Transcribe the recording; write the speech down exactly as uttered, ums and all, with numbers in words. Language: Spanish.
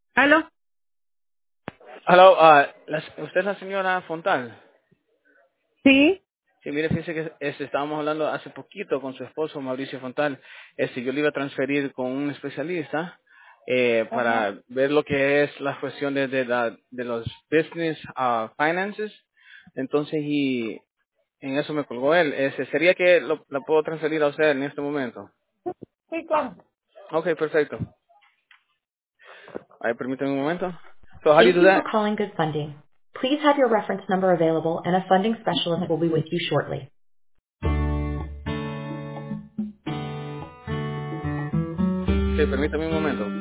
¿Aló? Hello, ah, la- ¿usted es la señora Fontal? Sí. Sí, mire, fíjese que este, estábamos hablando hace poquito con su esposo, Mauricio Fontal. Este, yo le iba a transferir con un especialista eh, Ajá. para ver lo que es la cuestión de, de, la- de los business ah, finances. Entonces, y en eso me colgó él. Este, ¿Sería que lo, la puedo transferir a usted en este momento? Sí, claro. Ok, perfecto. Ahí, permítame un momento. So, how do you Thank do you for that? calling Good Funding. Please have your reference number available and a funding specialist will be with you shortly. Sí, permítame un momento.